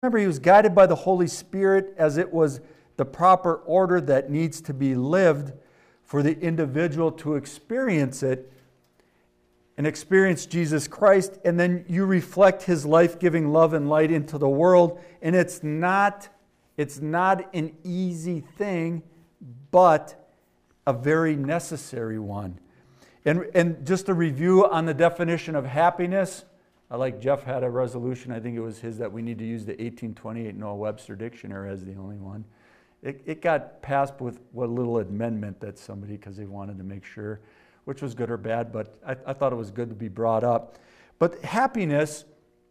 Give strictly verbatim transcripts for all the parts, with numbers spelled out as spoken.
Remember, he was guided by the Holy Spirit as it was the proper order that needs to be lived for the individual to experience it and experience Jesus Christ, and then you reflect his life-giving love and light into the world. And it's not, it's not an easy thing, but a very necessary one. And, and just a review on the definition of happiness, I like Jeff had a resolution, I think it was his, that we need to use the eighteen twenty-eight Noah Webster Dictionary as the only one. It, it got passed with what little amendment that somebody, because they wanted to make sure, which was good or bad, but I, I thought it was good to be brought up. But happiness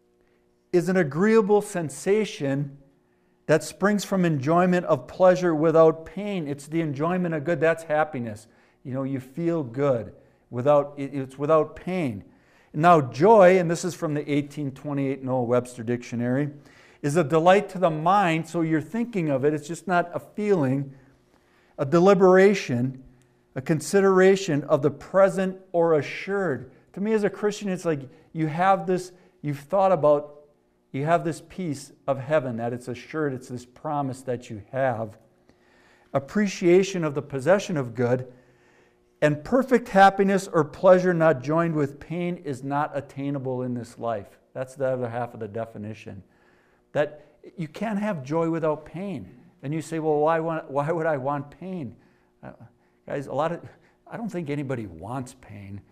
is an agreeable sensation that springs from enjoyment of pleasure without pain. It's the enjoyment of good, that's happiness. You know, you feel good without, it's without pain. Now, joy, and this is from the eighteen twenty-eight Noah Webster Dictionary, is a delight to the mind, so you're thinking of it, it's just not a feeling, a deliberation, a consideration of the present or assured. To me as a Christian, it's like you have this, you've thought about, you have this piece of heaven, that it's assured, it's this promise that you have. Appreciation of the possession of good, and perfect happiness or pleasure not joined with pain is not attainable in this life. That's the other half of the definition. That you can't have joy without pain. And you say, well, why, want, why would I want pain? Uh, guys, a lot of, I don't think anybody wants pain,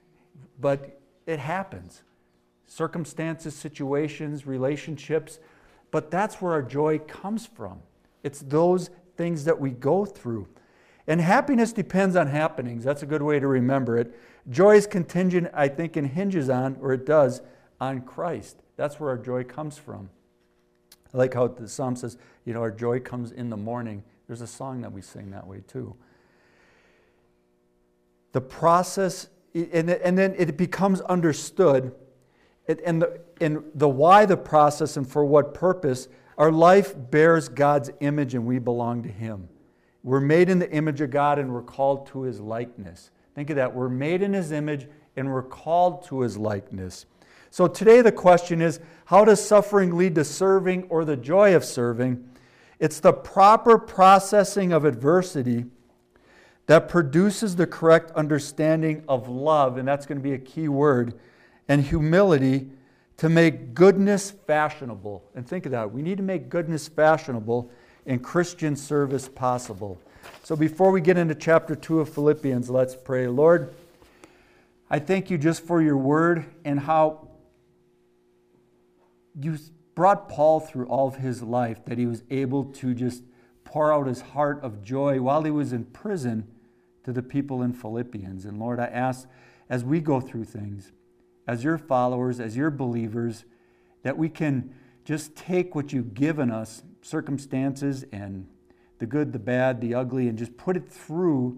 but it happens. Circumstances, situations, relationships, but that's where our joy comes from. It's those things that we go through. And happiness depends on happenings. That's a good way to remember it. Joy is contingent, I think, and hinges on, or it does, on Christ. That's where our joy comes from. I like how the psalm says, you know, our joy comes in the morning. There's a song that we sing that way too. The process, and, and then it becomes understood, and the, and the why the process and for what purpose. Our life bears God's image and we belong to Him. We're made in the image of God and we're called to His likeness. Think of that. We're made in His image and we're called to His likeness. So today the question is, how does suffering lead to serving or the joy of serving? It's the proper processing of adversity that produces the correct understanding of love, and that's going to be a key word, and humility to make goodness fashionable. And think of that. We need to make goodness fashionable and Christian service possible. So before we get into chapter two of Philippians, let's pray. Lord, I thank you just for your word and how you brought Paul through all of his life, that he was able to just pour out his heart of joy while he was in prison to the people in Philippians. And Lord, I ask, as we go through things, as your followers, as your believers, that we can just take what you've given us, circumstances and the good, the bad, the ugly, and just put it through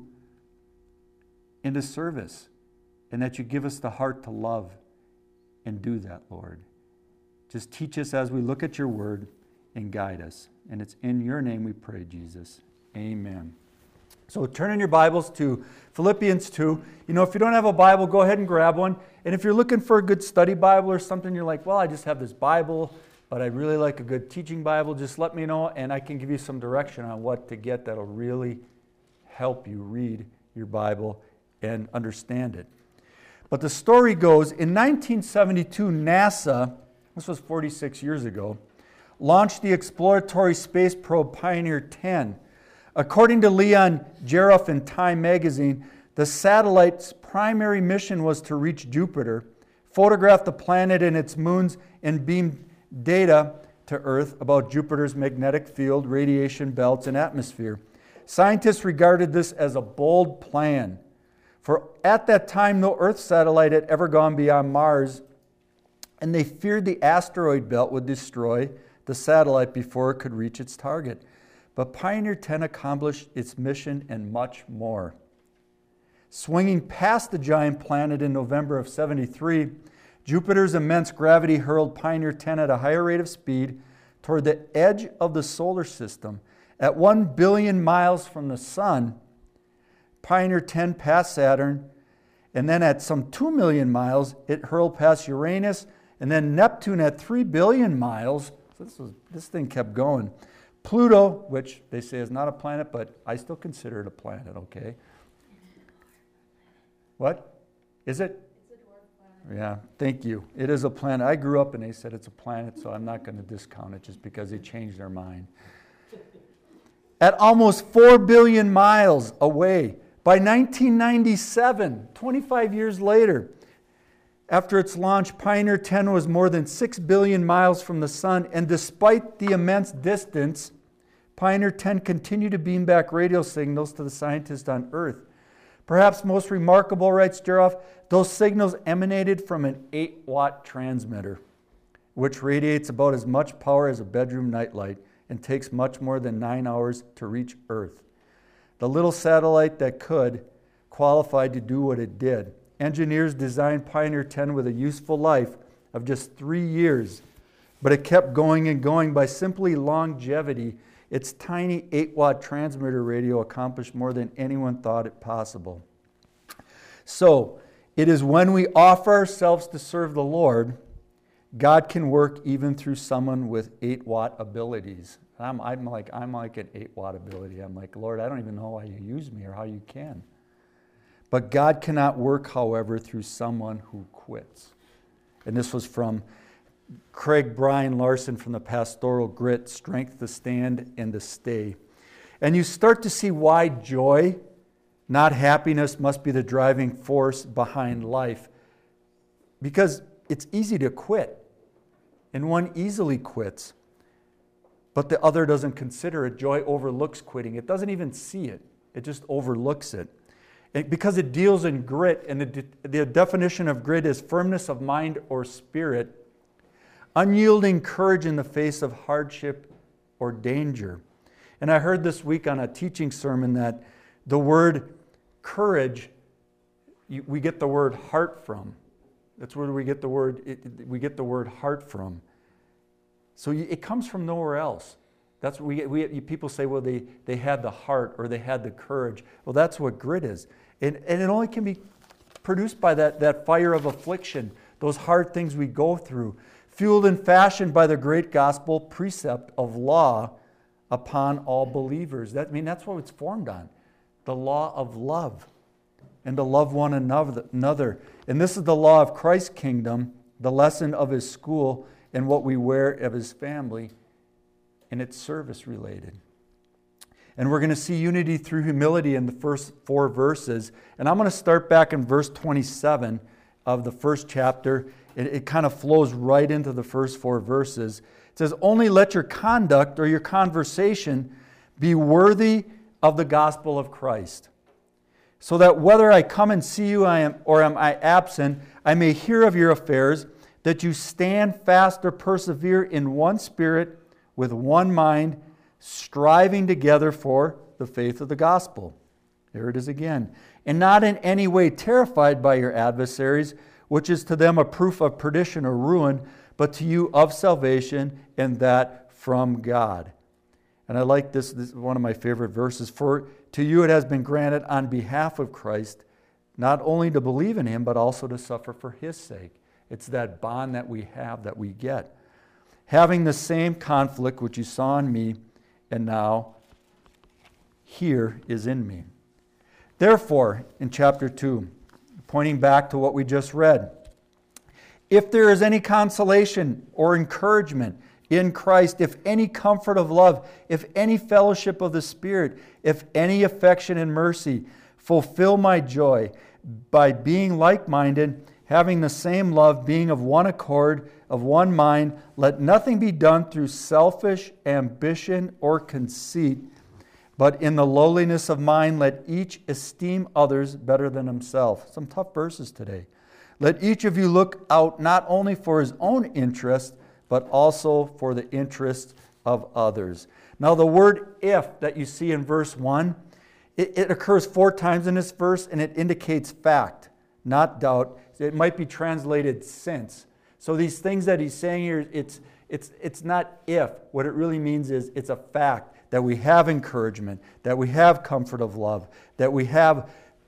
into service. And that you give us the heart to love and do that, Lord. Just teach us as we look at your word and guide us. And it's in your name we pray, Jesus. Amen. So turn in your Bibles to Philippians two. You know, if you don't have a Bible, go ahead and grab one. And if you're looking for a good study Bible or something, you're like, well, I just have this Bible, but I really like a good teaching Bible, just let me know and I can give you some direction on what to get that'll really help you read your Bible and understand it. But the story goes, in nineteen seventy-two, NASA, this was forty-six years ago, launched the exploratory space probe Pioneer ten. According to Leon Jeroff in Time magazine, the satellite's primary mission was to reach Jupiter, photograph the planet and its moons, and beam data to Earth about Jupiter's magnetic field, radiation belts, and atmosphere. Scientists regarded this as a bold plan, for at that time no Earth satellite had ever gone beyond Mars, and they feared the asteroid belt would destroy the satellite before it could reach its target. But Pioneer ten accomplished its mission and much more. Swinging past the giant planet in November of seventy-three, Jupiter's immense gravity hurled Pioneer ten at a higher rate of speed toward the edge of the solar system. At one billion miles from the sun, Pioneer ten passed Saturn, and then at some two million miles, it hurled past Uranus, and then Neptune at three billion miles. So So this, was, this thing kept going. Pluto, which they say is not a planet, but I still consider it a planet, okay? What? Is it? It's a dwarf planet. Yeah, thank you. It is a planet. I grew up and they said it's a planet, so I'm not going to discount it just because they changed their mind. At almost four billion miles away, by nineteen ninety-seven, twenty-five years later, after its launch, Pioneer ten was more than six billion miles from the sun, and despite the immense distance, Pioneer ten continued to beam back radio signals to the scientists on Earth. Perhaps most remarkable, writes Jeroff, those signals emanated from an eight watt transmitter, which radiates about as much power as a bedroom nightlight and takes much more than nine hours to reach Earth. The little satellite that could qualified to do what it did. Engineers designed Pioneer ten with a useful life of just three years, but it kept going and going by simply longevity. Its tiny eight watt transmitter radio accomplished more than anyone thought it possible. So, it is when we offer ourselves to serve the Lord, God can work even through someone with eight watt abilities. I'm, I'm like I'm like an eight watt ability. I'm like, Lord, I don't even know why you use me or how you can. But God cannot work, however, through someone who quits. And this was from Craig Brian Larson from the Pastoral Grit, Strength to Stand and to Stay. And you start to see why joy, not happiness, must be the driving force behind life. Because it's easy to quit, and one easily quits. But the other doesn't consider it. Joy overlooks quitting. It doesn't even see it. It just overlooks it. And because it deals in grit, and the, de- the definition of grit is firmness of mind or spirit, unyielding courage in the face of hardship or danger. And I heard this week on a teaching sermon that the word courage, you, we get the word heart from. That's where we get the word, it, we get the word heart from. So it comes from nowhere else. That's what we, we people say, well, they, they had the heart or they had the courage. Well, that's what grit is. And, and it only can be produced by that, that fire of affliction, those hard things we go through, fueled and fashioned by the great gospel precept of law upon all believers. That, I mean, that's what it's formed on, the law of love, and to love one another. And this is the law of Christ's kingdom, the lesson of his school, and what we wear of his family, and it's service related. And we're going to see unity through humility in the first four verses. And I'm going to start back in verse twenty-seven of the first chapter. It, it kind of flows right into the first four verses. It says, only let your conduct or your conversation be worthy of the gospel of Christ, so that whether I come and see you I am, or am I absent, I may hear of your affairs, that you stand fast or persevere in one spirit, with one mind, striving together for the faith of the gospel. There it is again. And not in any way terrified by your adversaries, which is to them a proof of perdition or ruin, but to you of salvation, and that from God. And I like this, this is one of my favorite verses. For to you it has been granted on behalf of Christ, not only to believe in him, but also to suffer for his sake. It's that bond that we have, that we get. Having the same conflict which you saw in me, and now here is in me. Therefore, in chapter two, pointing back to what we just read, if there is any consolation or encouragement in Christ, if any comfort of love, if any fellowship of the Spirit, if any affection and mercy, fulfill my joy by being like-minded, having the same love, being of one accord, of one mind. Let nothing be done through selfish ambition or conceit, but in the lowliness of mind, let each esteem others better than himself. Some tough verses today. Let each of you look out not only for his own interest, but also for the interest of others. Now the word if that you see in verse one, it, it occurs four times in this verse, and it indicates fact, not doubt. It might be translated since. So these things that he's saying here, it's, it's, it's not if. What it really means is it's a fact that we have encouragement, that we have comfort of love, that we have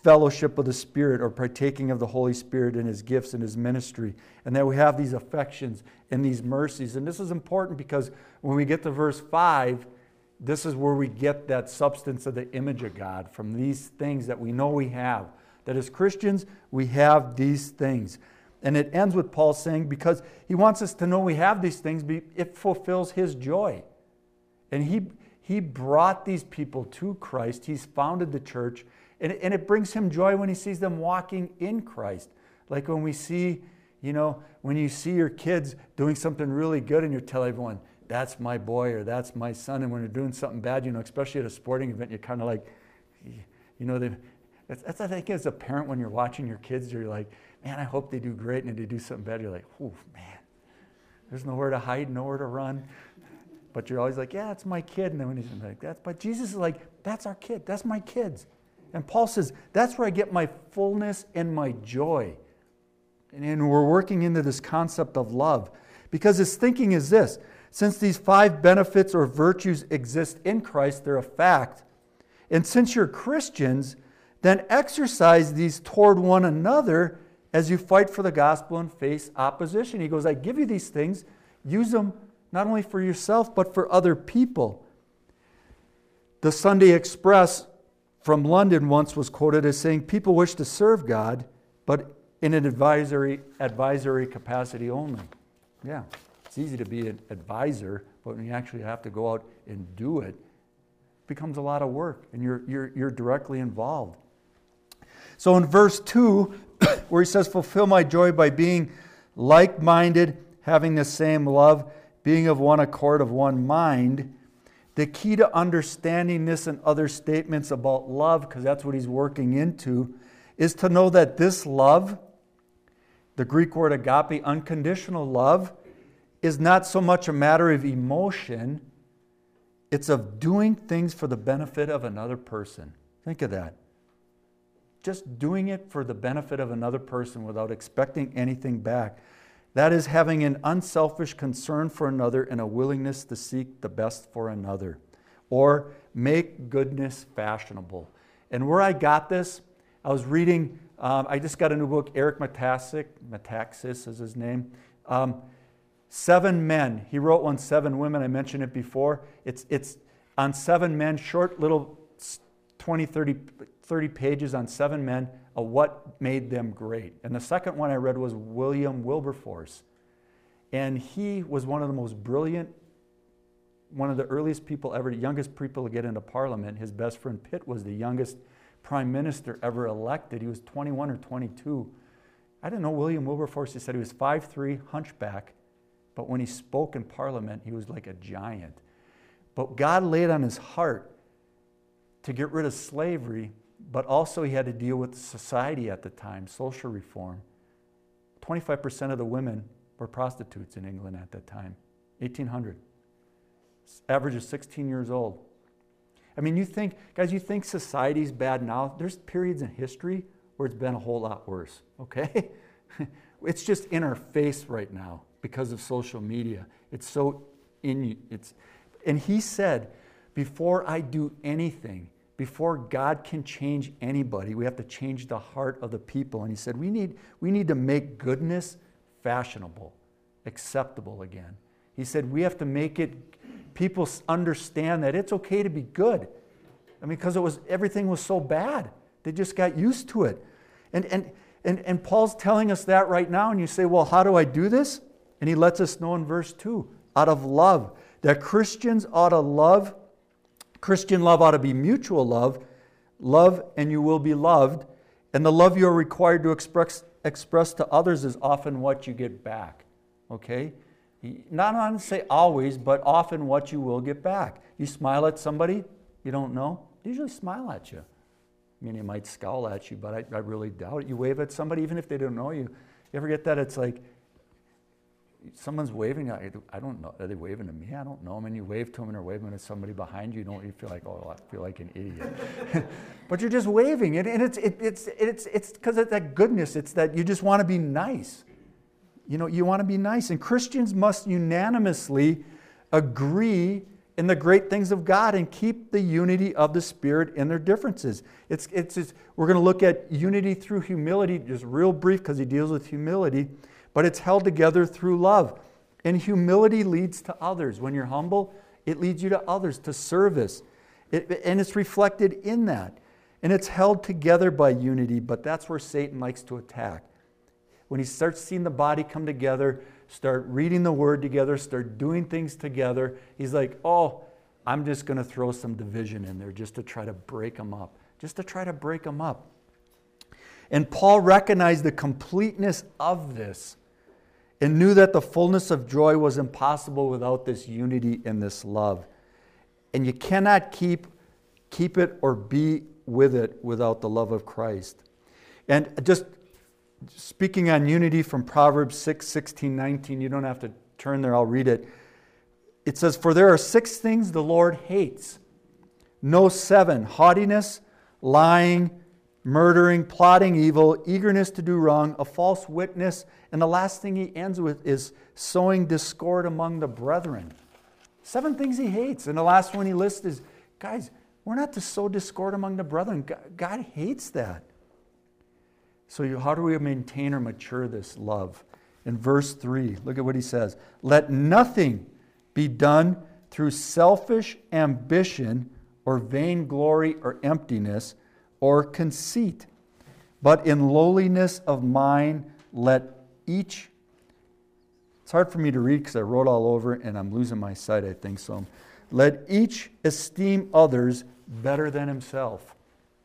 fellowship of the Spirit or partaking of the Holy Spirit and His gifts and His ministry. And that we have these affections and these mercies. And this is important because when we get to verse five, this is where we get that substance of the image of God from these things that we know we have. That as Christians, we have these things. And it ends with Paul saying, because he wants us to know we have these things, it fulfills his joy. And he, he brought these people to Christ. He's founded the church. And, and it brings him joy when he sees them walking in Christ. Like when we see, you know, when you see your kids doing something really good and you tell everyone, that's my boy or that's my son. And when they're doing something bad, you know, especially at a sporting event, you're kind of like, you know, they, that's, that's I think as a parent when you're watching your kids, you're like, man, I hope they do great. And if they do something bad, you're like, oh, man, there's nowhere to hide, nowhere to run. But you're always like, yeah, it's my kid. And then when he's like, that's, but Jesus is like, that's our kid. That's my kids. And Paul says, that's where I get my fullness and my joy. And, and we're working into this concept of love. Because his thinking is this: since these five benefits or virtues exist in Christ, they're a fact. And since you're Christians, then exercise these toward one another as you fight for the gospel and face opposition. He goes, I give you these things. Use them not only for yourself, but for other people. The Sunday Express from London once was quoted as saying, people wish to serve God, but in an advisory, advisory capacity only. Yeah, it's easy to be an advisor, but when you actually have to go out and do it, it becomes a lot of work, and you're, you're, you're directly involved. So in verse two, where he says, fulfill my joy by being like-minded, having the same love, being of one accord, of one mind. The key to understanding this and other statements about love, because that's what he's working into, is to know that this love, the Greek word agape, unconditional love, is not so much a matter of emotion, it's of doing things for the benefit of another person. Think of that. Just doing it for the benefit of another person without expecting anything back. That is having an unselfish concern for another and a willingness to seek the best for another. Or make goodness fashionable. And where I got this, I was reading, um, I just got a new book, Eric Metaxas, Metaxas is his name. Um, Seven Men. He wrote one, Seven Women. I mentioned it before. It's, it's on seven men, short little twenty, thirty, thirty pages on seven men of what made them great. And the second one I read was William Wilberforce. And he was one of the most brilliant, one of the earliest people ever, the youngest people to get into Parliament. His best friend Pitt was the youngest prime minister ever elected. He was twenty-one or twenty-two. I didn't know William Wilberforce. He said he was five three, hunchback. But when he spoke in Parliament, he was like a giant. But God laid on his heart to get rid of slavery, but also he had to deal with society at the time, social reform. twenty-five percent of the women were prostitutes in England at that time, eighteen hundred. Average of sixteen years old. I mean, you think, guys, you think society's bad now? There's periods in history where it's been a whole lot worse, okay? It's just in our face right now because of social media. It's so in you. It's, and he said, before I do anything, before God can change anybody, we have to change the heart of the people. And he said, we need, we need to make goodness fashionable, acceptable again. He said, we have to make it, people understand that it's okay to be good. I mean, because it was, everything was so bad. They just got used to it. And, and, and, and Paul's telling us that right now, and you say, well, how do I do this? And he lets us know in verse two, out of love, that Christians ought to love. Christian love ought to be mutual love. Love and you will be loved. And the love you are required to express, express to others is often what you get back. Okay? Not on to say always, but often what you will get back. You smile at somebody you don't know, they usually smile at you. I mean, they might scowl at you, but I, I really doubt it. You wave at somebody even if they don't know you. You ever get that? It's like, someone's waving, I, I don't know, are they waving to me? I don't know them. And you wave to them and they're waving at somebody behind you. You don't, you feel like, oh, I feel like an idiot. But you're just waving. And, and it's it, it's it's it's because of that goodness. It's that you just want to be nice. You know, you want to be nice. And Christians must unanimously agree in the great things of God and keep the unity of the Spirit in their differences. It's, it's, it's, we're going to look at unity through humility, just real brief because he deals with humility, but it's held together through love. And humility leads to others. When you're humble, it leads you to others, to service. It, and it's reflected in that. And it's held together by unity, but that's where Satan likes to attack. When he starts seeing the body come together, start reading the Word together, start doing things together, he's like, oh, I'm just going to throw some division in there just to try to break them up. Just to try to break them up. And Paul recognized the completeness of this and knew that the fullness of joy was impossible without this unity and this love. And you cannot keep, keep it or be with it without the love of Christ. And just speaking on unity from Proverbs six, sixteen, nineteen, you don't have to turn there, I'll read it. It says, for there are six things the Lord hates. No seven: haughtiness, lying, murdering, plotting evil, eagerness to do wrong, a false witness, and the last thing he ends with is sowing discord among the brethren. Seven things he hates. And the last one he lists is, guys, we're not to sow discord among the brethren. God hates that. So how do we maintain or mature this love? In verse three, look at what he says. Let nothing be done through selfish ambition or vainglory or emptiness or conceit, but in lowliness of mind let each... It's hard for me to read because I wrote all over and I'm losing my sight, I think so. Let each esteem others better than himself.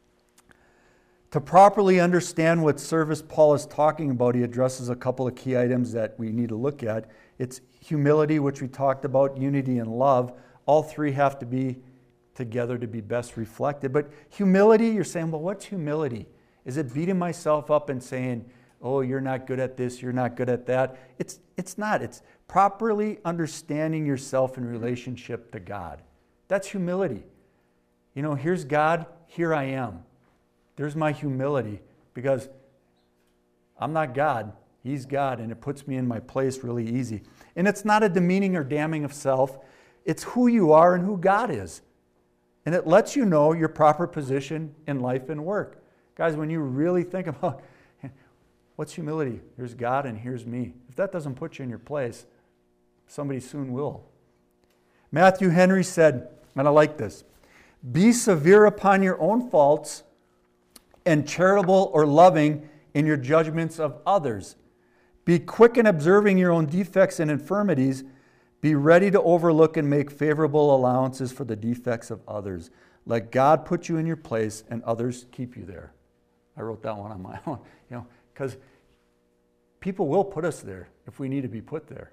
To properly understand what service Paul is talking about, he addresses a couple of key items that we need to look at. It's humility, which we talked about, unity and love. All three have to be together to be best reflected. But humility, you're saying, well, what's humility? Is it beating myself up and saying, oh, you're not good at this, you're not good at that? It's, it's not. It's properly understanding yourself in relationship to God. That's humility. You know, here's God, here I am. There's my humility because I'm not God. He's God, and it puts me in my place really easy. And it's not a demeaning or damning of self. It's who you are and who God is. And it lets you know your proper position in life and work. Guys, when you really think about what's humility, here's God and here's me. If that doesn't put you in your place, somebody soon will. Matthew Henry said, and I like this, be severe upon your own faults and charitable or loving in your judgments of others. Be quick in observing your own defects and infirmities. Be ready to overlook and make favorable allowances for the defects of others. Let God put you in your place and others keep you there. I wrote that one on my own, you know, because people will put us there if we need to be put there.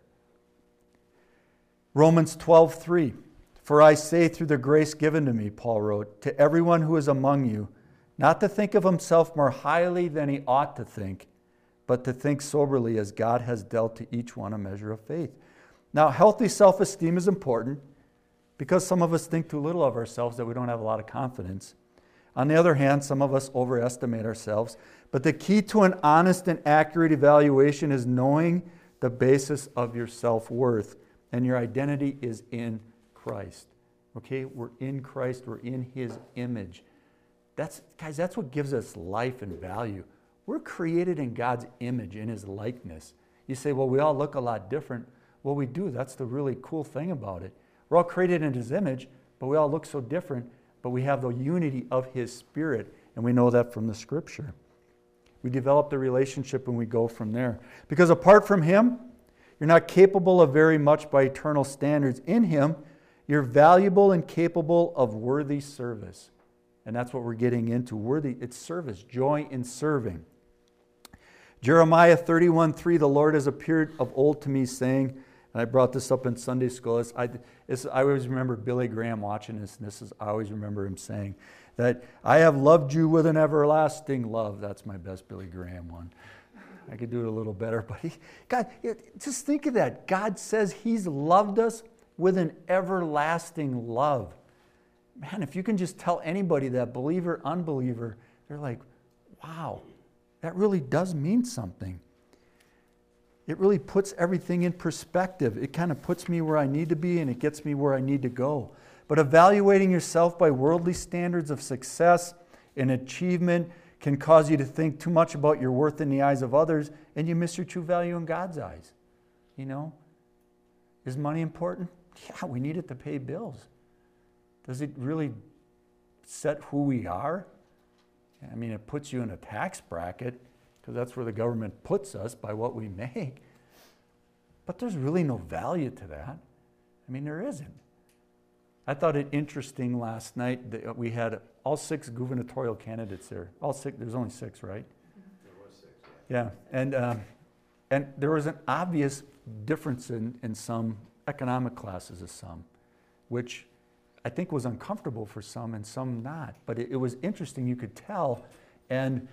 Romans twelve three. For I say through the grace given to me, Paul wrote, to everyone who is among you, not to think of himself more highly than he ought to think, but to think soberly as God has dealt to each one a measure of faith. Now, healthy self-esteem is important because some of us think too little of ourselves, that we don't have a lot of confidence. On the other hand, some of us overestimate ourselves. But the key to an honest and accurate evaluation is knowing the basis of your self-worth. And your identity is in Christ. Okay? We're in Christ. We're in His image. That's, guys, that's what gives us life and value. We're created in God's image, in His likeness. You say, well, we all look a lot different. Well, we do. That's the really cool thing about it. We're all created in His image, but we all look so different. But we have the unity of His Spirit, and we know that from the Scripture. We develop the relationship and we go from there. Because apart from Him, you're not capable of very much by eternal standards. In Him, you're valuable and capable of worthy service. And that's what we're getting into. Worthy, it's service, joy in serving. Jeremiah thirty-one three, the Lord has appeared of old to me, saying, and I brought this up in Sunday school, it's, I, it's, I always remember Billy Graham watching this, and this is, I always remember him saying that I have loved you with an everlasting love. That's my best Billy Graham one. I could do it a little better, but he, God, just think of that. God says He's loved us with an everlasting love. Man, if you can just tell anybody that, believer, unbeliever, they're like, wow, that really does mean something. it really puts everything in perspective. It kind of puts me where I need to be and it gets me where I need to go. But evaluating yourself by worldly standards of success and achievement can cause you to think too much about your worth in the eyes of others, and you miss your true value in God's eyes. You know? Is money important? Yeah, we need it to pay bills. Does it really set who we are? I mean, it puts you in a tax bracket, because that's where the government puts us by what we make. But there's really no value to that. I mean, there isn't. I thought it interesting last night that we had all six gubernatorial candidates there. All six, there's only six, right? There was six. Yeah, and um, and there was an obvious difference in, in some economic classes of some, which I think was uncomfortable for some and some not. But it, it was interesting, you could tell. And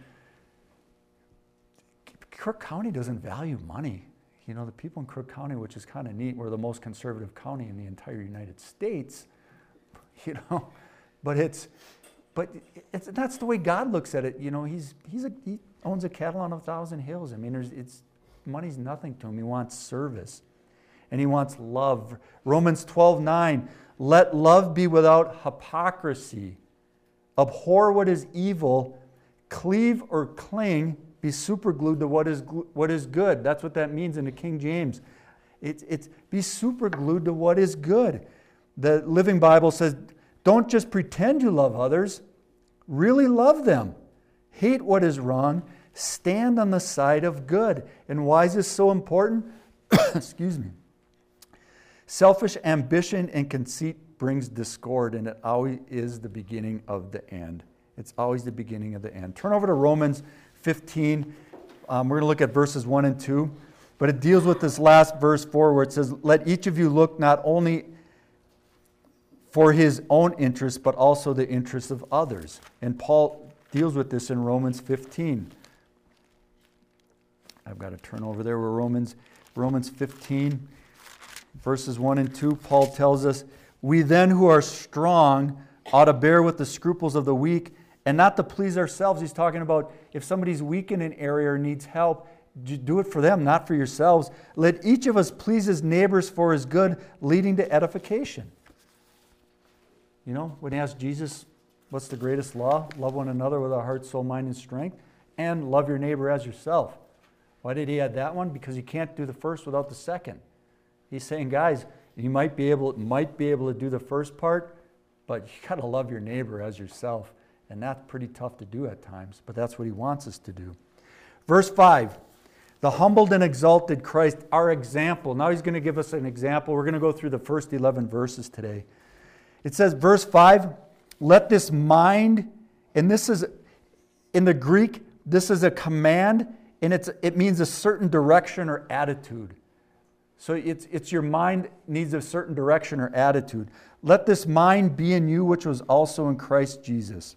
Crook County doesn't value money. You know, the people in Crook County, which is kind of neat, we're the most conservative county in the entire United States. You know, but it's, but it's that's the way God looks at it. You know, he's he's a, he owns a cattle on a thousand hills. I mean, there's it's money's nothing to him. He wants service, and he wants love. Romans twelve nine, let love be without hypocrisy. Abhor what is evil, cleave or cling, be superglued to what is what is good. That's what that means in the King James. It's it's be superglued to what is good. The Living Bible says, don't just pretend you love others, really love them. Hate what is wrong, stand on the side of good. And why is this so important? Excuse me. Selfish ambition and conceit brings discord, and it always is the beginning of the end. It's always the beginning of the end. Turn over to Romans fifteen. Um, we're going to look at verses one and two. But it deals with this last verse four where it says, let each of you look not only for his own interest, but also the interests of others. And Paul deals with this in Romans fifteen. I've got to turn over there. We're Romans, Romans fifteen, verses one and two. Paul tells us, we then who are strong ought to bear with the scruples of the weak and not to please ourselves. He's talking about if somebody's weak in an area or needs help, do it for them, not for yourselves. Let each of us please his neighbors for his good, leading to edification. You know, when he asked Jesus, what's the greatest law? Love one another with our heart, soul, mind, and strength, and love your neighbor as yourself. Why did he add that one? Because you can't do the first without the second. He's saying, guys, you might be able, might be able to do the first part, but you got to love your neighbor as yourself. And that's pretty tough to do at times, but that's what he wants us to do. Verse five, the humbled and exalted Christ, our example. Now he's going to give us an example. We're going to go through the first eleven verses today. It says, verse five, let this mind, and this is, in the Greek, this is a command, and it's it means a certain direction or attitude. So it's, it's your mind needs a certain direction or attitude. Let this mind be in you, which was also in Christ Jesus.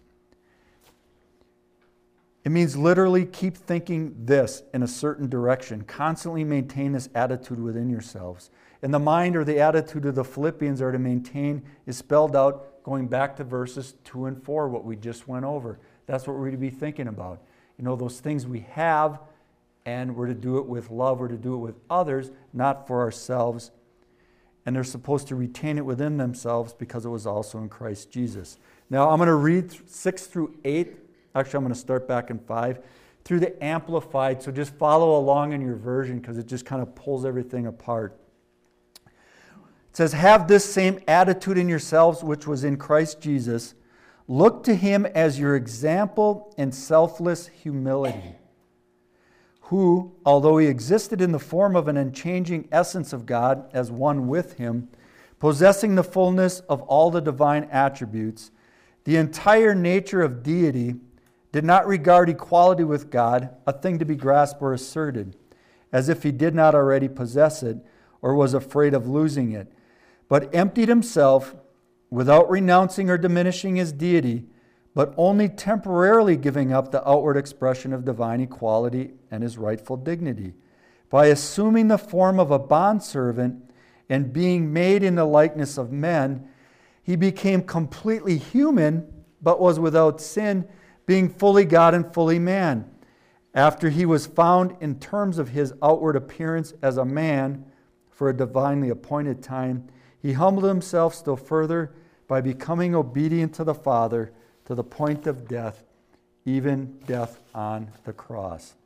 It means literally keep thinking this in a certain direction. Constantly maintain this attitude within yourselves. And the mind or the attitude of the Philippians are to maintain is spelled out going back to verses two and four, what we just went over. That's what we're to be thinking about. You know, those things we have, and we're to do it with love, we're to do it with others, not for ourselves. And they're supposed to retain it within themselves because it was also in Christ Jesus. Now I'm going to read six through eight. Actually, I'm going to start back in five. Through the Amplified, so just follow along in your version because it just kind of pulls everything apart. It says, have this same attitude in yourselves which was in Christ Jesus. Look to him as your example in selfless humility, who, although he existed in the form of an unchanging essence of God as one with him, possessing the fullness of all the divine attributes, the entire nature of deity, did not regard equality with God a thing to be grasped or asserted, as if he did not already possess it or was afraid of losing it, but emptied himself without renouncing or diminishing his deity, but only temporarily giving up the outward expression of divine equality and his rightful dignity, by assuming the form of a bondservant and being made in the likeness of men. He became completely human, but was without sin, being fully God and fully man. After he was found in terms of his outward appearance as a man for a divinely appointed time, he humbled himself still further by becoming obedient to the Father to the point of death, even death on the cross.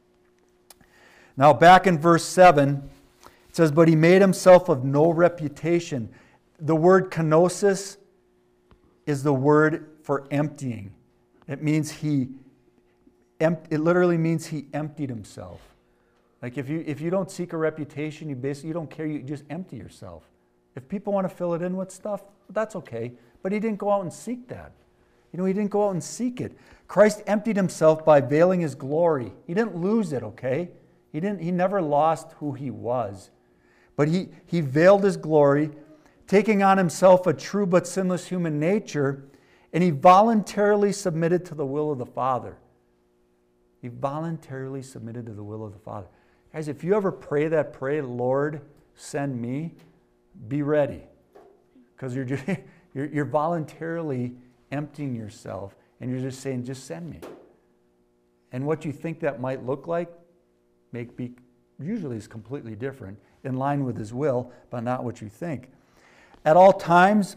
Now back in verse seven, it says, but he made himself of no reputation. The word kenosis is the word for emptying. It means he, it literally means he emptied himself. Like if you if you don't seek a reputation, you basically you don't care, you just empty yourself. If people want to fill it in with stuff, that's okay. But he didn't go out and seek that. You know, he didn't go out and seek it. Christ emptied himself by veiling his glory. He didn't lose it, okay? He didn't. He never lost who he was. But he, he veiled his glory, taking on himself a true but sinless human nature, and he voluntarily submitted to the will of the Father. He voluntarily submitted to the will of the Father. Guys, if you ever pray that prayer, Lord, send me, be ready. Because you're, just, you're, you're voluntarily emptying yourself, and you're just saying, just send me. And what you think that might look like, make be, usually is completely different, in line with his will, but not what you think. At all times,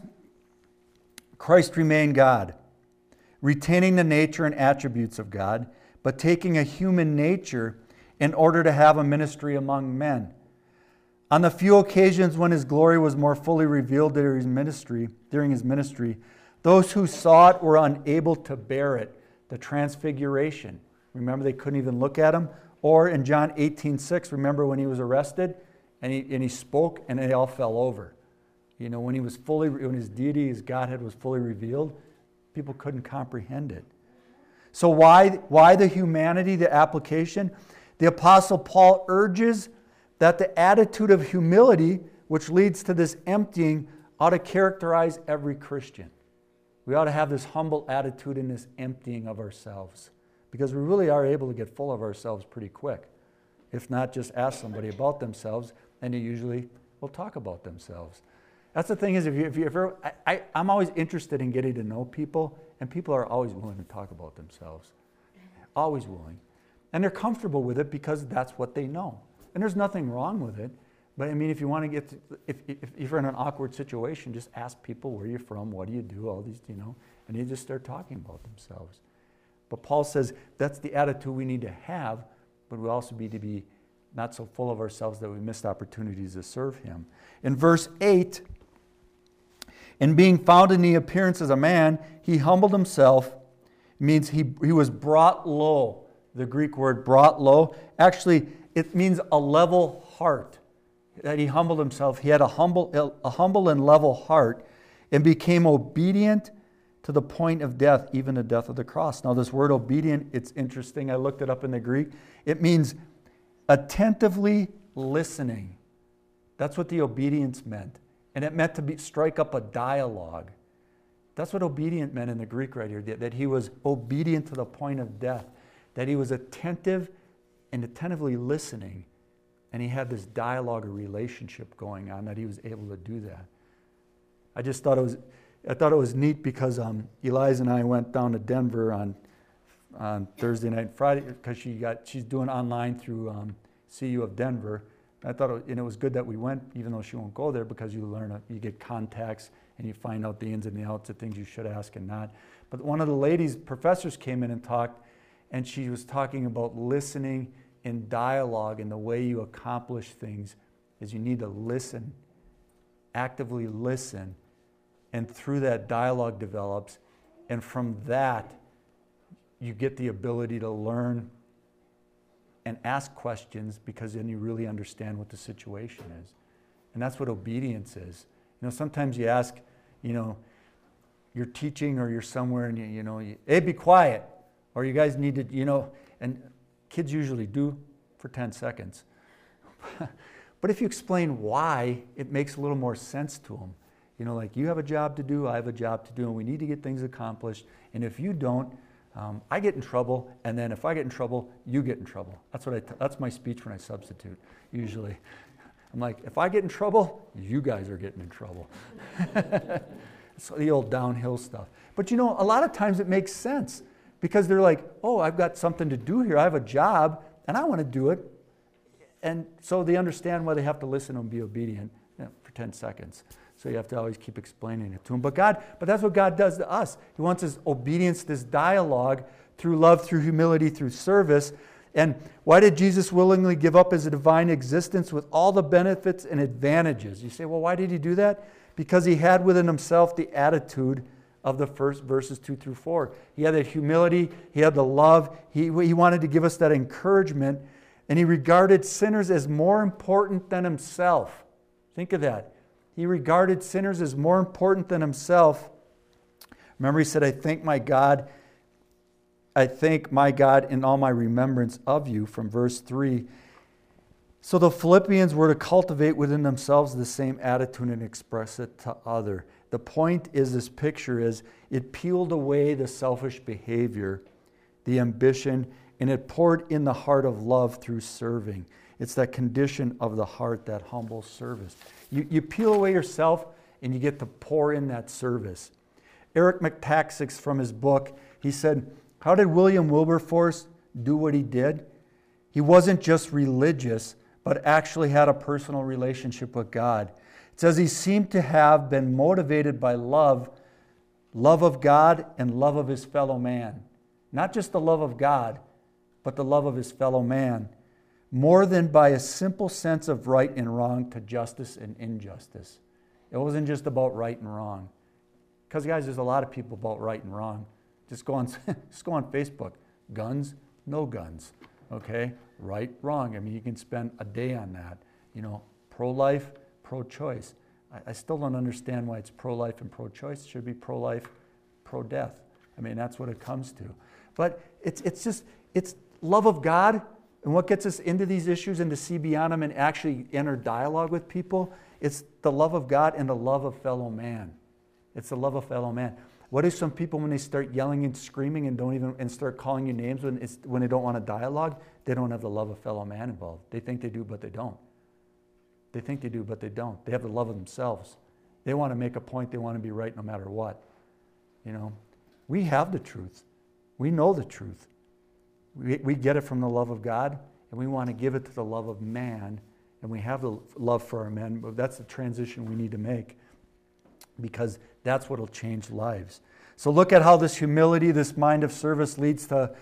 Christ remained God, retaining the nature and attributes of God, but taking a human nature in order to have a ministry among men. On the few occasions when his glory was more fully revealed during his ministry, during his ministry, those who saw it were unable to bear it. The transfiguration. Remember, they couldn't even look at him. Or in John eighteen six, remember when he was arrested and he, and he spoke and they all fell over. You know, when he was fully, when his deity, his Godhead was fully revealed, people couldn't comprehend it. So why, why the humanity, the application? The Apostle Paul urges that the attitude of humility, which leads to this emptying, ought to characterize every Christian. We ought to have this humble attitude and this emptying of ourselves, because we really are able to get full of ourselves pretty quick. If not, just ask somebody about themselves, and they usually will talk about themselves. That's the thing is, if you, if you ever, I, I, I'm always interested in getting to know people, and people are always willing to talk about themselves. Always willing. And they're comfortable with it because that's what they know. And there's nothing wrong with it. But I mean, if you want to get, to, if, if, if you're in an awkward situation, just ask people where you're from, what do you do, all these, you know, and they just start talking about themselves. But Paul says that's the attitude we need to have, but we also need to be not so full of ourselves that we missed opportunities to serve him. In verse eight, in being found in the appearance as a man, he humbled himself. It means he, he was brought low. The Greek word brought low. Actually, it means a level heart. That he humbled himself. He had a humble, a humble and level heart and became obedient to the point of death, even the death of the cross. Now this word obedient, it's interesting. I looked it up in the Greek. It means attentively listening. That's what the obedience meant. And it meant to be, strike up a dialogue. That's what obedient meant in the Greek right here, that he was obedient to the point of death, that he was attentive and attentively listening, and he had this dialogue or relationship going on, that he was able to do that. I just thought it was, I thought it was neat because um, Eliza and I went down to Denver on on Thursday night and Friday because she got she's doing online through um, C U of Denver. I thought, it, and it was good that we went, even though she won't go there, because you learn, a, you get contacts and you find out the ins and the outs of things you should ask and not. But one of the ladies, professors came in and talked, and she was talking about listening in dialogue, and the way you accomplish things is you need to listen, actively listen, and through that dialogue develops, and from that you get the ability to learn and ask questions, because then you really understand what the situation is. And that's what obedience is. You know, sometimes you ask, you know, you're teaching or you're somewhere and you, you know, you, hey, be quiet. Or you guys need to, you know, and kids usually do for ten seconds. But if you explain why, it makes a little more sense to them. You know, like, you have a job to do, I have a job to do, and we need to get things accomplished. And if you don't, Um, I get in trouble, and then if I get in trouble, you get in trouble. That's what I. T- that's my speech when I substitute. Usually, I'm like, if I get in trouble, you guys are getting in trouble. It's the old downhill stuff. But you know, a lot of times it makes sense. because they're like, oh, I've got something to do here. I have a job, and I want to do it. And so they understand why they have to listen and be obedient, you know, for ten seconds. So you have to always keep explaining it to them. But God, but that's what God does to us. He wants His obedience, this dialogue, through love, through humility, through service. And why did Jesus willingly give up His divine existence with all the benefits and advantages? You say, well, why did He do that? Because He had within Himself the attitude of the first verses two through four. He had that humility. He had the love. He, he wanted to give us that encouragement. And He regarded sinners as more important than Himself. Think of that. He regarded sinners as more important than Himself. Remember, He said, I thank my God. I thank my God in all my remembrance of you, from verse three. So the Philippians were to cultivate within themselves the same attitude and express it to others. The point is, this picture is, it peeled away the selfish behavior, the ambition, and it poured in the heart of love through serving. It's that condition of the heart, that humble service. You, you peel away yourself and you get to pour in that service. Eric McTaxick, from his book, he said, how did William Wilberforce do what he did? He wasn't just religious, but actually had a personal relationship with God. It says he seemed to have been motivated by love, love of God and love of his fellow man. Not just the love of God, but the love of his fellow man, more than by a simple sense of right and wrong to justice and injustice. It wasn't just about right and wrong. Because, guys, there's a lot of people about right and wrong. Just go on, just go on Facebook. Guns, no guns. Okay? Right, wrong. I mean, you can spend a day on that. You know, pro-life, pro-choice. I, I still don't understand why it's pro-life and pro-choice. It should be pro-life, pro-death. I mean, that's what it comes to. But it's it's just, it's love of God, and what gets us into these issues and to see beyond them and actually enter dialogue with people, it's the love of God and the love of fellow man. It's the love of fellow man. What is some people when they start yelling and screaming and don't even and start calling you names when it's when they don't want a dialogue? They don't have the love of fellow man involved. They think they do, but they don't. They think they do, but they don't. They have the love of themselves. They want to make a point. They want to be right no matter what. You know, we have the truth. We know the truth. We, we get it from the love of God, and we want to give it to the love of man, and we have the love for our men, but that's the transition we need to make, because that's what will change lives. So look at how this humility, this mind of service leads to,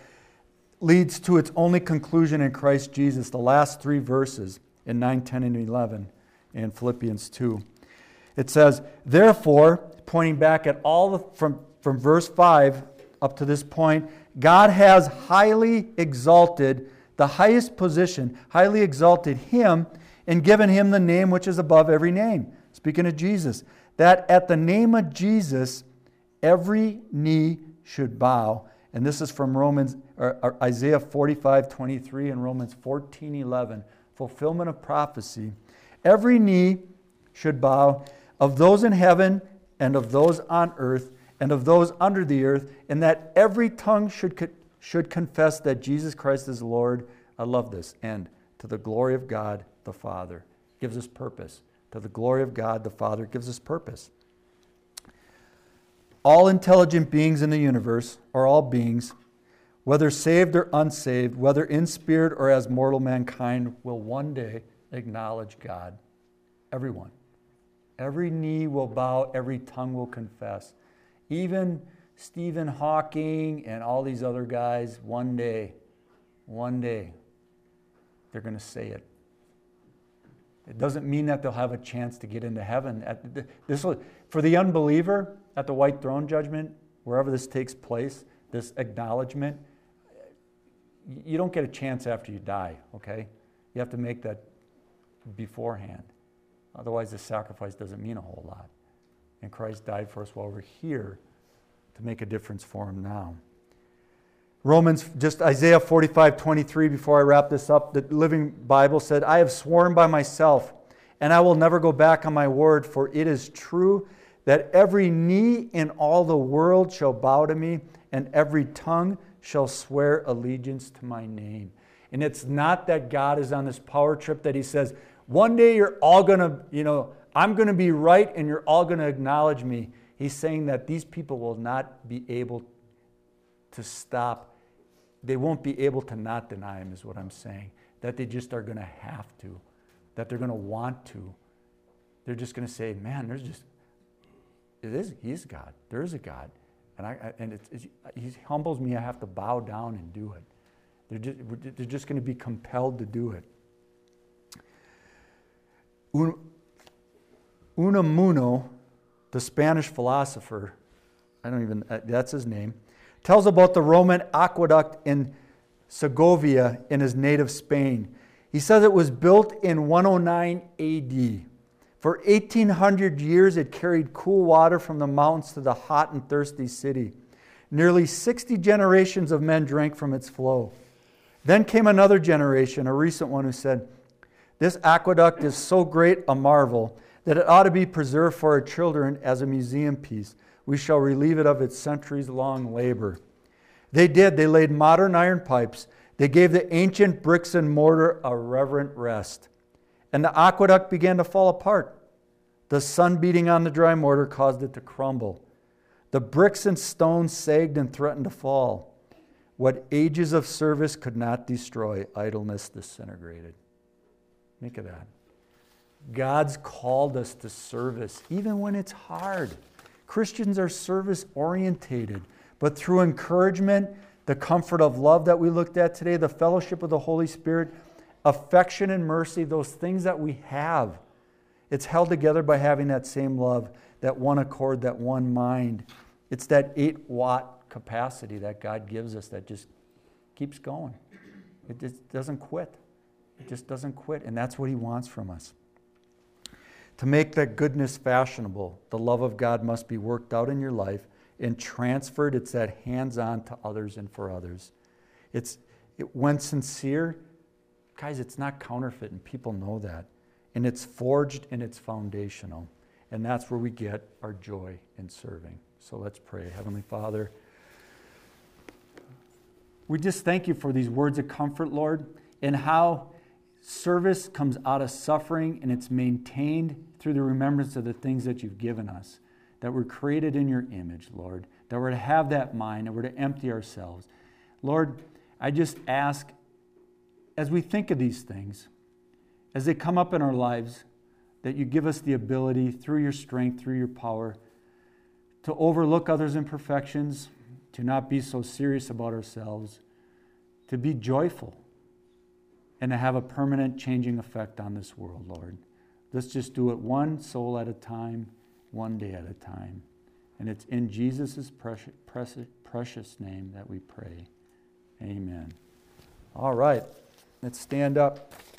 leads to its only conclusion in Christ Jesus, the last three verses in nine, ten, and eleven in Philippians two. It says, therefore, pointing back at all the, from, from verse five up to this point, God has highly exalted, the highest position, highly exalted Him and given Him the name which is above every name. Speaking of Jesus, that at the name of Jesus, every knee should bow. And this is from Romans, or, or Isaiah forty-five twenty-three and Romans fourteen eleven, fulfillment of prophecy. Every knee should bow, of those in heaven and of those on earth and of those under the earth, and that every tongue should, should confess that Jesus Christ is Lord. I love this. And to the glory of God the Father. Gives us purpose. To the glory of God the Father gives us purpose. All intelligent beings in the universe, or all beings, whether saved or unsaved, whether in spirit or as mortal mankind, will one day acknowledge God. Everyone. Every knee will bow, every tongue will confess. Even Stephen Hawking and all these other guys, one day, one day, they're going to say it. It doesn't mean that they'll have a chance to get into heaven. At the, this will, for the unbeliever, at the white throne judgment, wherever this takes place, this acknowledgement, you don't get a chance after you die, okay? You have to make that beforehand. Otherwise, the sacrifice doesn't mean a whole lot. And Christ died for us while we're here to make a difference for Him now. Romans, just Isaiah forty-five twenty-three, before I wrap this up, the Living Bible said, I have sworn by myself, and I will never go back on my word, for it is true that every knee in all the world shall bow to me, and every tongue shall swear allegiance to my name. And it's not that God is on this power trip that He says, one day you're all going to, you know, I'm going to be right and you're all going to acknowledge me. He's saying that these people will not be able to stop. They won't be able to not deny him, is what I'm saying. That they just are going to have to. That they're going to want to. They're just going to say, man, there's just, it is, he is God. There is a God. And I, I and it's, it's, he humbles me. I have to bow down and do it. They're just, they're just going to be compelled to do it. Un, Unamuno, the Spanish philosopher, I don't even, that's his name, tells about the Roman aqueduct in Segovia in his native Spain. He says it was built in one oh nine A D. For eighteen hundred years, it carried cool water from the mountains to the hot and thirsty city. Nearly sixty generations of men drank from its flow. Then came another generation, a recent one, who said, this aqueduct is so great a marvel that it ought to be preserved for our children as a museum piece. We shall relieve it of its centuries-long labor. They did. They laid modern iron pipes. They gave the ancient bricks and mortar a reverent rest. And the aqueduct began to fall apart. The sun beating on the dry mortar caused it to crumble. The bricks and stones sagged and threatened to fall. What ages of service could not destroy, idleness disintegrated. Think of that. God's called us to service, even when it's hard. Christians are service-orientated, but through encouragement, the comfort of love that we looked at today, the fellowship of the Holy Spirit, affection and mercy, those things that we have, it's held together by having that same love, that one accord, that one mind. It's that eight-watt capacity that God gives us that just keeps going. It just doesn't quit. It just doesn't quit, and that's what he wants from us. To make that goodness fashionable, the love of God must be worked out in your life and transferred. It's that hands-on to others and for others. It's it, when sincere, guys, it's not counterfeit, and people know that. And it's forged and it's foundational. And that's where we get our joy in serving. So let's pray. Heavenly Father, we just thank you for these words of comfort, Lord, and how service comes out of suffering and it's maintained through the remembrance of the things that you've given us, that we're created in your image, Lord, that we're to have that mind, that we're to empty ourselves. Lord, I just ask, as we think of these things, as they come up in our lives, that you give us the ability, through your strength, through your power, to overlook others' imperfections, to not be so serious about ourselves, to be joyful, and to have a permanent changing effect on this world, Lord. Let's just do it one soul at a time, one day at a time. And it's in Jesus' precious, precious, precious name that we pray. Amen. All right, let's stand up.